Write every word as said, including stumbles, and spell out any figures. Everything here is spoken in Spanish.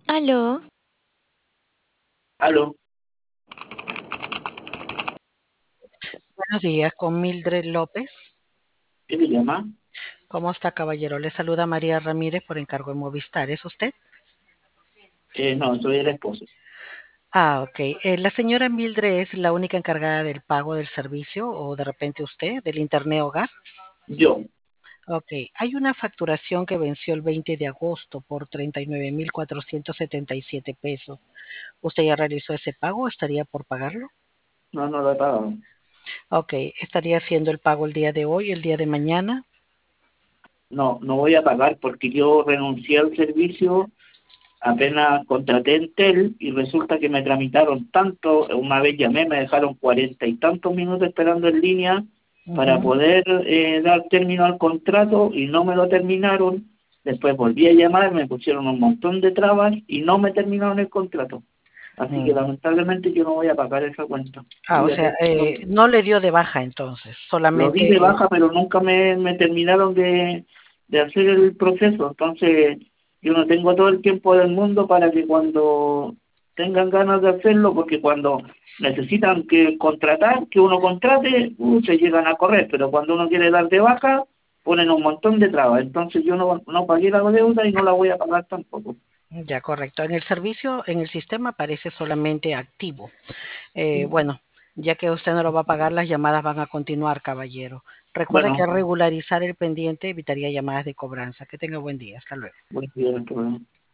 Aló, Aló, Buenos días, con Mildred López. ¿qué le llama? ¿Cómo está, caballero? Le saluda María Ramírez por encargo de Movistar. ¿Es usted? Eh, no, soy el esposo. Ah, ok. Eh, ¿la señora Mildred es la única encargada del pago del servicio o de repente usted, del Internet Hogar? Yo, Ok. Hay una facturación que venció el veinte de agosto por treinta y nueve mil cuatrocientos setenta y siete pesos. ¿Usted ya realizó ese pago o estaría por pagarlo? no, no lo he pagado. Ok. ¿Estaría haciendo el pago el día de hoy, el día de mañana? No, no voy a pagar porque yo renuncié al servicio, apenas contraté Entel y resulta que me tramitaron tanto, una vez llamé, me dejaron cuarenta y tantos minutos esperando en línea para Ujú. poder eh, dar término al contrato y no me lo terminaron. Después volví a llamar, me pusieron un montón de trabas y no me terminaron el contrato. Así que Mm. lamentablemente yo no voy a pagar esa cuenta. Ah, o Voy a sea, tener eh, no le dio de baja entonces, Lo di de solamente. baja, pero nunca me, me terminaron de, de hacer el proceso. Entonces, yo no tengo todo el tiempo del mundo para que cuando tengan ganas de hacerlo, porque cuando necesitan que contratar, que uno contrate, uh, se llegan a correr, pero cuando uno quiere dar de baja, ponen un montón de trabas. Entonces, yo no, no pagué la deuda y no la voy a pagar tampoco. Ya, correcto. En el servicio, en el sistema aparece solamente activo. Eh, bueno, ya que usted no lo va a pagar, las llamadas van a continuar, caballero. Recuerde que Bueno, regularizar el pendiente evitaría llamadas de cobranza. Que tenga buen día. Hasta luego. buen día, no hay problema.